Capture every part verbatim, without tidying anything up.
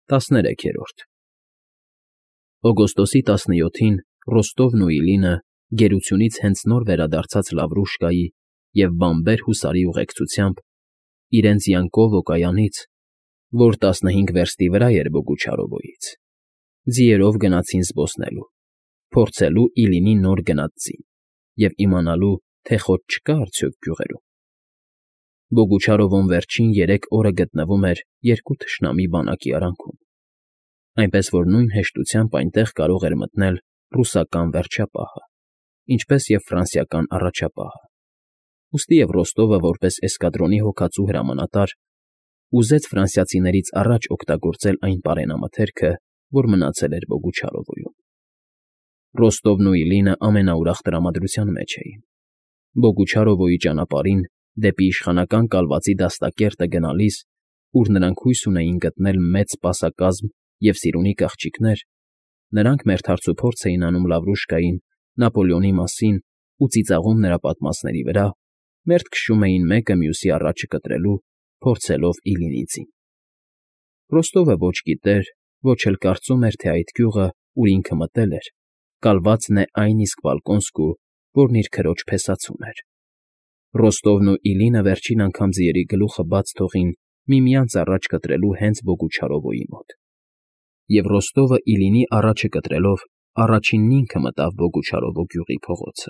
տասներեքերորդ Օգոստոսի տասնյոթին Ռոստովն ու Իլինը գերությունից հենց նոր վերադարձած Լավրուշկայի և բամբեր հուսարի ուղեկցությամբ իրենց Յանկով օկայանից, որ տասնհինգ վերստի վրա էր Բոգուչարովոյից, ձիերով գնացին զբոսնելու, փորձելու Իլինի նոր գնած ձին և իմանալու, թե խոտ չկա՞ արդյոք գյուղերում։ Բոգուչարովոն վերջին երեք օրը գտնվում էր երկու թշնամի բանակի արանքում, այնպես որ նույն հեշտությամբ այնտեղ կարող էր մտնել ռուսական վերջապահը, ինչպես և ֆրանսիական առաջապահը, ուստի և Ռոստովը, որպես էսկադրոնի հոգածու հրամանատար, ուզեց ֆրանսիացիներից առաջ օգտագործել այն պարենամթերքը, որ մնացել էր Բոգուչարովոյում։ Ռոստովն ու Իլինը ամենաուրախ տրամադրության մեջ էին։ Բոգուչարովոյի ճանապարհին դեպի իշխանական կալվածի դաստակերտը գնալիս, ուր նրանք հույս ունեին գտնել մեծ սպասակազմ և սիրունիկ աղջիկներ, նրանք մերթարցուփորձ էին անում Լավրուշկային Նապոլեոնի մասին ու ծիծաղում նրա պատմածների վրա, մերթ քշում էին մեկը մյուսի առաջը կտրելու, փորձելով Իլինի ձին։ Ռոստովը ոչ գիտեր, ոչ էլ կարծում էր, թե այդ գյուղը, ուր ինքը մտել էր, կալվածն է այն իսկ Վոլկոնսկու, որն իր քրոջ փեսացուն էր։ Ռոստովն ու Իլինը վերջին անգամ ձիերի գլուխը բաց թողին միմյանց առաջ կտրելու հենց Բոգուչարովոյի մոտ։ Եվ Ռոստովը Իլինի առաջը կտրելով առաջինն ինքը մտավ Բոգուչարովո գյուղի փողոցը։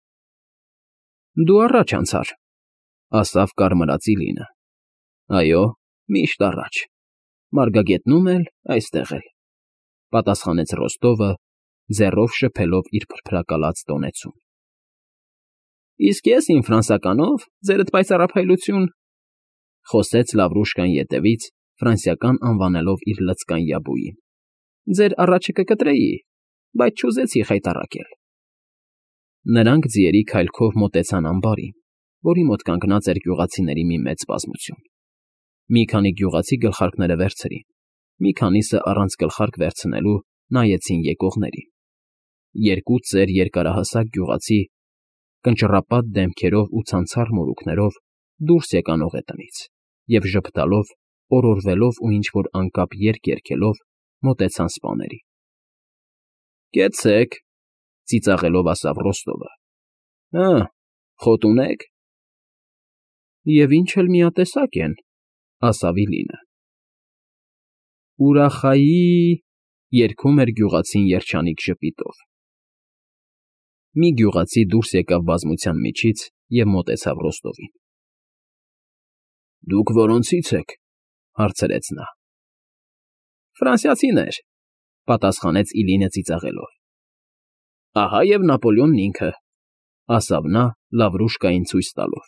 ֊ Դու առաջ անցար,֊ ասավ կարմրած Իլինը։ ֊ Այո, միշտ առաջ, մարգագետնում էլ, այստեղ էլ,֊ պատասխանեց Ռոստովը, ձեռով շփելով իր փրփրակալած տոնեցուն։ ֊ Իսկ ես իմ ֆրանսականով, ձերդ պայծառափայլություն,֊ խոսեց Լավրուշկան ետևից, ֆրանսիական անվանելով իր լցկան յաբուին,֊ ձեր առաջը կկտրեի, բայց չուզեցի խայտառակել։ Նրանք ձիերի քայլքով մոտեցան ամբարին, որի մոտ կանգնած էր գյուղացիների մի մեծ բազմություն։ Մի քանի գյուղացի գլխարկները վերցրին, մի քանիսը առանց գլխարկ վերցնելու նայեցին եկողներին։ Երկու ծեր երկարահասակ գյուղացի, կնճռապատ դեմքերով ու ցանցառ մորուքներով դուրս եկան օղետնից և ժպտալով, օրորվելով ու ինչ֊որ անկապ երգ երգելով մոտեցան սպաներին։ ֊ Կեցցե՛ք,֊ ծիծաղելով ասավ Ռոստովը։ ֊ Հը, խոտ ունե՞ք։ ֊ Եվ ինչ էլ միատեսակ են,֊ ասավ Իլինը։ Ուրախայի՜, երգում էր գյուղացին երջանիկ ժպիտով։ Մի գյուղացի դուրս եկավ բազմության միջից և մոտեցավ Ռոստովին։ ֊ Դուք որոնցի՞ց եք,֊ հարցրեց նա։ ֊ Ֆրանսիացիներ,֊ պատասխանեց Իլինը ծիծաղելով։ ֊ Ահա և Նապոլեոնն ինքը,֊ ասավ նա՝ Լավրուշկային ցույց տալով։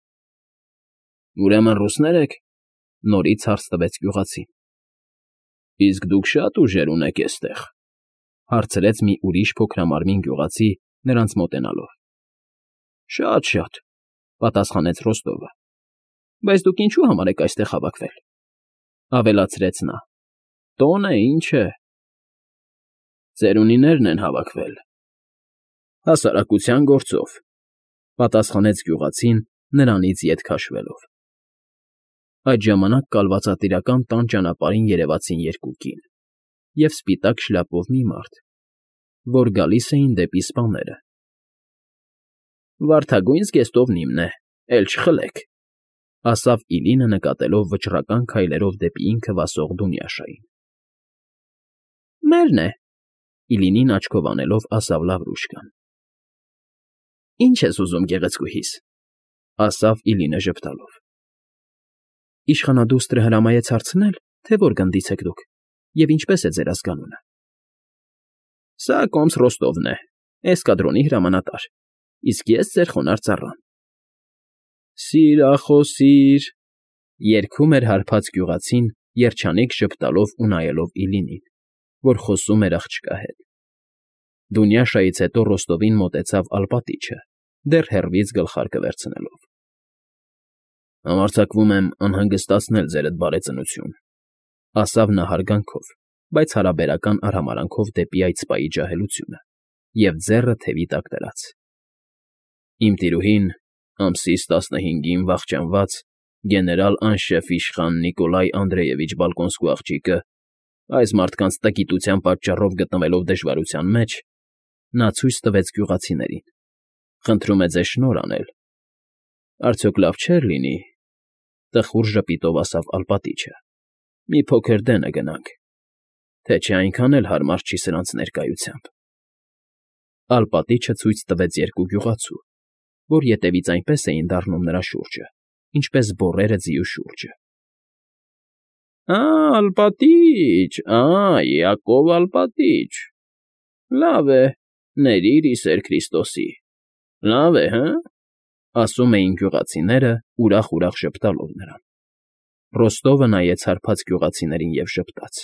֊ Ուրեմն ռուսնե՞ր եք,֊ նորից հարց տվեց գյուղացին։ ֊ Իսկ դուք շա՞տ ուժեր ունեք էստեղ,֊ հարցրեց մի ուրիշ փոքրամարմին գյուղացի, նրանց մոտենալով։ ֊ Շատ, շատ,֊ պատասխանեց Ռոստովը։ ֊ Բայց դուք ինչու համար եք այստեղ հավաքվել,֊ ավելացրեց նա։ ֊ Տոն է, ինչ է։ ֊ Ծերունիներն են հավաքվել։ ֊ Հասարակության գործով,֊ պատասխանեց գյուղացին, նրանից ետ քաշվելով։ Այդ ժամանակ կալվածատիրական տան ճանապարհին երևացին երկու կին և սպիտակ շլապով մի մարդ, որ գալիս էին դեպի սպաները։ ֊ Վարդագույն զգեստովն իմն է, էլ չխլեք,֊ ասավ Իլինը, նկատելով վճռական քայլերով դեպի ինքը վասող Դունյաշային։ ֊ Մերն է,֊ Իլինին աչքով անելով ասավ Լավրուշկան։ ֊ Ի՞նչ ես ուզում գեղեցկուհիս,֊ ասավ Իլինը ժպտալով։ ֊ Իշխանադուստրը հրամայեց հարցնել, թե որ գնդից եք դուք և ինչպես է ձեր ազգանունը։ ֊ Սա կոմս Ռոստովն է, էսկադրոնի հրամանատար, իսկ ես ձեր խոնարհ ծառան։ ֊ Սիրախոսիր,֊ երգում էր հարբած գյուղացին, երջանիկ ժպտալով ու նայելով Իլինին, որ խոսում էր աղջկա հետ։ Դունյաշայից հետո Ռոստովին մոտեցավ ալպատիչը, դեռ հեռվից գլխարկը վերցնելով։ ֊ Համարձակվում եմ անհանգստացնել ձերդ բարեծնություն,֊ ասավ նա հարգանքով, բայց հարաբերական արհամարհանքով դեպի այդ սպայի ջահելությունը և ձեռը թևի տակ դրած։ ֊ Իմ տիրուհին, ամսից տասնհինգին վախճանված գեներալ֊անշեֆ իշխան Նիկոլայ Անդրեևիչ Բալկոնսկու աղջիկը Այս մարդկանց տգիտության պատճառով գտնվելով դժվարության մեջ, նա ցույց տվեց գյուղացիներին. «Խնդրում է ձեզ շնորհ անել»։ «Արդյոք լավ չէր լինի,֊ տխուր ժպիտով ասավ ալպատիչը,֊ մի փոքր դենը գնանք, թե չէ այնքան էլ հարմար չի սրանց ներկայությամբ»։ Ալպատիչը ցույց տվեց երկու գյուղացու, որ ետևից այնպես էին դառնում նրա շուրջը, ինչպես բոռերը ձիու շուրջը։ ֊ Ա՜, ալպատիչ, ա՜, Յակով ալպատիչ… Լավ է, ներիր ի սեր Քրիստոսի… Լավ է, հը՜… ասում էին գյուղացիները, ուրախ֊ուրախ ժպտալով նրան։ Ռոստովը նայեց հարբած գյուղացիներին և ժպտաց.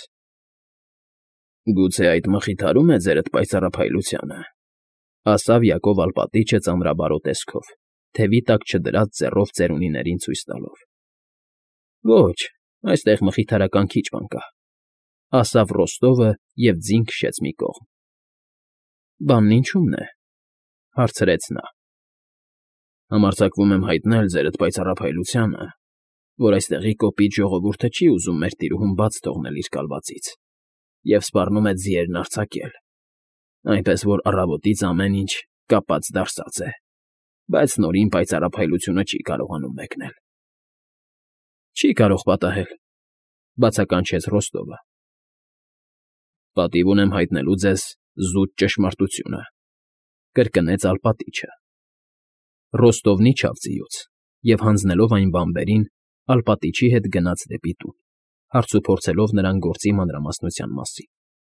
«Գուցե այդ մխիթարո՞ւմ է ձերդ պայծառափայլությանը,֊ ասավ Յակով ալպատիչը ծանրաբարո տեսքով, թևի տակ չդրած ձեռով ծերունիներին ցույց տալով։ ֊ Ոչ, այստեղ մխիթարական քիչ բան կա,֊ ասավ Ռոստովը և ձին քշեց մի կողմ։ ֊ Բանն ինչո՞ւմն է,֊ հարցրեց նա։ ֊ Համարձակվում եմ հայտնել ձերդ պայծառափայլությանը, որ այստեղի կոպիտ ժողովուրդը չի ուզում մեր տիրուհուն բաց թողնել իր կալվածից և սպառնում է ձիերն արձակել, այնպես որ առավոտից ամեն ինչ կապած֊դարսած է, բայց նորին պայծառափայլությունը չի կարողանում մեկնել։ ֊ Չի կարող պատահել,֊ բացականչեց Ռոստովը։ ֊ Պատիվ ունեմ հայտնելու ձեզ զուտ ճշմարտությունը,֊ կրկնեց ալպատիչը։ Ռոստովն իջավ ձիուց և, հանձնելով այն բանբերին, ալպատիչի հետ գնաց դեպի տուն, հարցուփորձելով նրան գործի մանրամասնության մասին։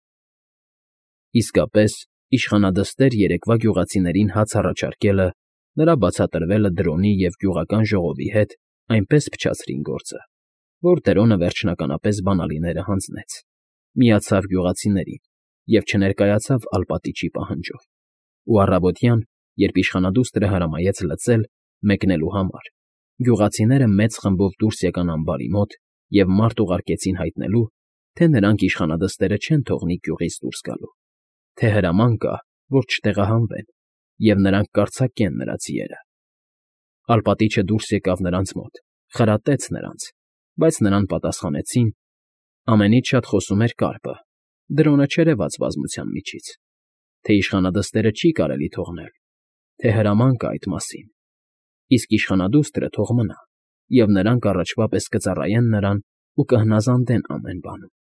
Իսկապես, իշխանադստեր երեկվա գյուղացիներին հաց առաջարկելը, նրա բացատրվելը Դրոնի և գյուղական ժողովի հետ այնպես փչացրին գործը, որ Տրոնը վերջնականապես բանալիները հանձնեց, միացավ գյուղացիներին և չներկայացավ ալպատիչի պահանջով, ու առավոտյան, երբ իշխանադուստրը հրամայեց լծել, մեկնելու համար, գյուղացիները մեծ խմբով դուրս եկան ամբարի մոտ և մարդ ուղարկեցին հայտնելու, թե նրանք իշխանադստերը չեն թողնի գյուղից դուրս գալու, թե հրաման կա, որ չտեղահանվեն, և նրանք կարձակեն նրա ձիերը։ Ալպատիչը դուրս եկավ նրանց մոտ, խրատեց նրանց, բայց նրան պատասխանեցին. ամենից շատ խոսում էր կարկը, Դրոնը չերևաց բազմության միջից, թե իշխանադստերը չի կարելի թողնել, թե հրաման կա այդ մասին, իսկ իշխանադուստրը թող մնա, և նրանք առաջվա պես կծառայեն նրան ու կհնազանդեն ամեն բանում։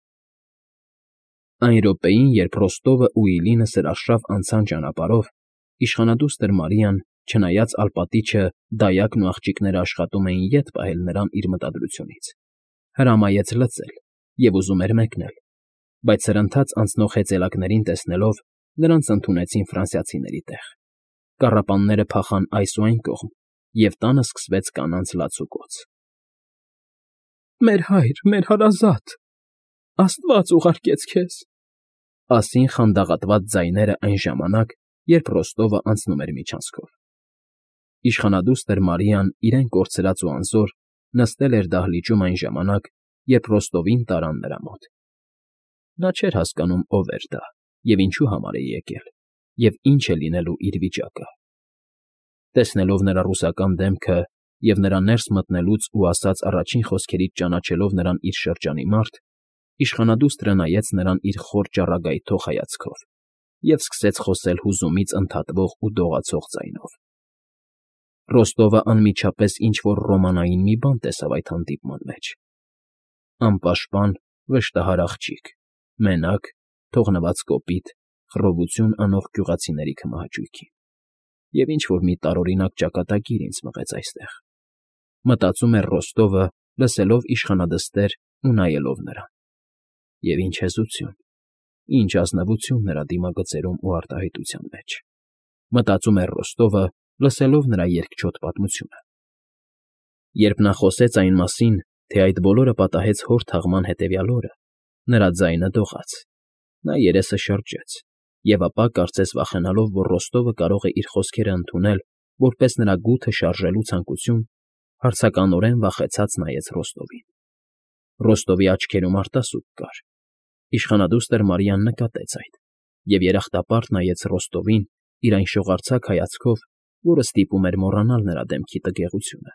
Այն րոպեին, երբ Ռոստովը ու Իլինը սրաշավ անցան ճանապարհով, իշխանադուստր Մարիան, չնայած ալպատիչը, դայակն ու աղջիկները աշխատում էին ետ պահել նրան իր մտադրությունից, հրամայեց լծել և ուզում էր մեկնել, բայց սրընթաց անցնող հեծելակներին տեսնելով, նրանց ընդունեցին ֆրանսիացիների տեղ։ Կառապանները փախան այս ու այն կողմ, և տանը սկսվեց կանանց լացուկոծ։ «Մեր հայր, մեր հարազատ… Աստված ուղարկեց քեզ…֊ ասին խանդաղատված ձայները այն ժամանակ, երբ Ռոստովը անցնում էր միջանցքով։ Իշխանադուստր Մարիան, իրեն կորցրած ու անզոր, նստել էր դահլիճում այն ժամանակ, երբ Ռոստովին տարան նրա մոտ։ Նա չէր հասկանում ով էր դա և ինչու համար է եկել, և ինչ է լինելու իր վիճակը։ Տեսնելով նրա ռուսական դեմքը և նրա ներս մտնելուց ու ասած առաջին խոսքերից ճանաչելով նրան իր շրջանի մարդ, իշխանադուստրը նայեց նրան իր խոր ճառագայթող հայացքով և սկսեց խոսել հուզումից ընդհատվող ու դողացող ձայնով։ Ռոստովը անմիջապես ինչ֊որ ռոմանային մի բան տեսավ այդ հանդիպման մեջ. անպաշտպան, վշտահար աղջիկ, մենակ, թողնված կոպիտ, խռովություն անող գյուղացիների քմահաճույքին, և ինչ֊որ մի տարօրինակ ճակատագիր ինձ մղեց այստեղ, մտածում էր Ռոստովը, լսելով իշխանադստեր ու նայելով նրան։ Եվ ինչ հեզություն, ինչ ազնվություն նրա դիմագծերում ու արտահայտության մեջ, մտածում էր Ռոստովը, լսելով նրա երկչոտ պատմությունը։ Երբ նա խոսեց այն մասին, թե այդ բոլորը պատահեց հոր թաղման հետևյալ օրը, նրա ձայնը դողաց, նա երեսը շրջեց և ապա, կարծես վախենալով, որ Ռոստովը կարող է իր խոսքերը ընդունել որպես նրա գութը շարժելու ցանկություն, հարցականորեն վախեցած նայեց Ռոստովին։ Ռոստովի աչքերում արտասուք կար։ Իշխանադուստր Մարիան նկատեց այդ և երախտապարտ նայեց Ռոստովին իր այն շողարցակ հայացքով, որը ստիպում էր մոռանալ նրա դեմքի տգեղությունը։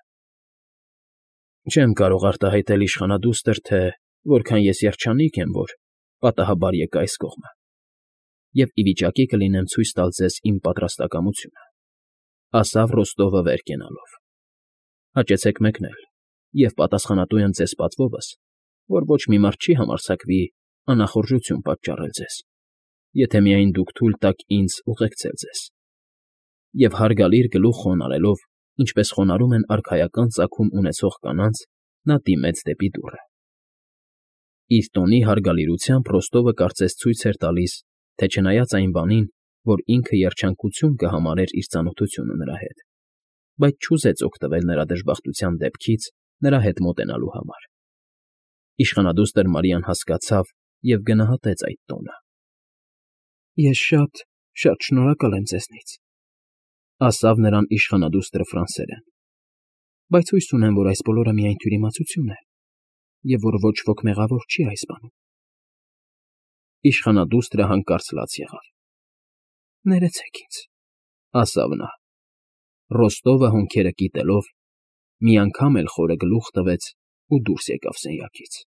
Չեմ կարող արտահայտել, իշխանադուստր, թե որքան ես երջանիկ եմ, որ, պատահաբար եկա այս կողմը, և ի վիճակի կլինեմ ցույց տալ ձեզ իմ պատրաստակամությունը, ֊ ասավ Ռոստովը վեր կենալով։ ֊ Հաճեցեք մեկնել, և պատասխանատու եմ ձեզ պատվովս, որ ոչ մի մարդ չի համարձակվի անախորժություն պատճառել ձեզ, եթե միայն դուք թույլ տաք ինձ ուղեկցել ձեզ։ Եվ հարգալիր գլուխ խոնարհելով, ինչպես խոնարհում են արքայական ծագում ունեցող կանանց, նա դիմեց դեպի դուռը։ Իր տոնի հարգալիրությամբ Ռոստովը կարծես ցույց էր տալիս, թե չնայած այն բանին, որ ինքը երջանկություն կհամարեր իր ծանոթությունը նրա հետ, բայց չուզեց օգտվել նրա դժբախտության դեպքից նրա հետ մոտենալու համար։ Իշխանադուստր Մարիան հասկացավ և գնահատեց այդ տոնը։ ֊ Ես շատ, շատ շնորհակալ եմ ձեզնից, ֊ ասավ նրան իշխանադուստրը ֆրանսերեն, բայց հույս ունեմ, որ այս բոլորը միայն թյուրիմացություն է, և որ ոչ ոք մեղավոր չի այս բանում։ Իշխանադուստրը հանկարծ լաց եղավ։ ֊ Ներեցեք ինձ, ֊ ասավ նա։ Ռոստովը, հոնքերը կիտելով, մի անգամ էլ խորը գլուխ տվեց ու դուրս եկավ սենյակից։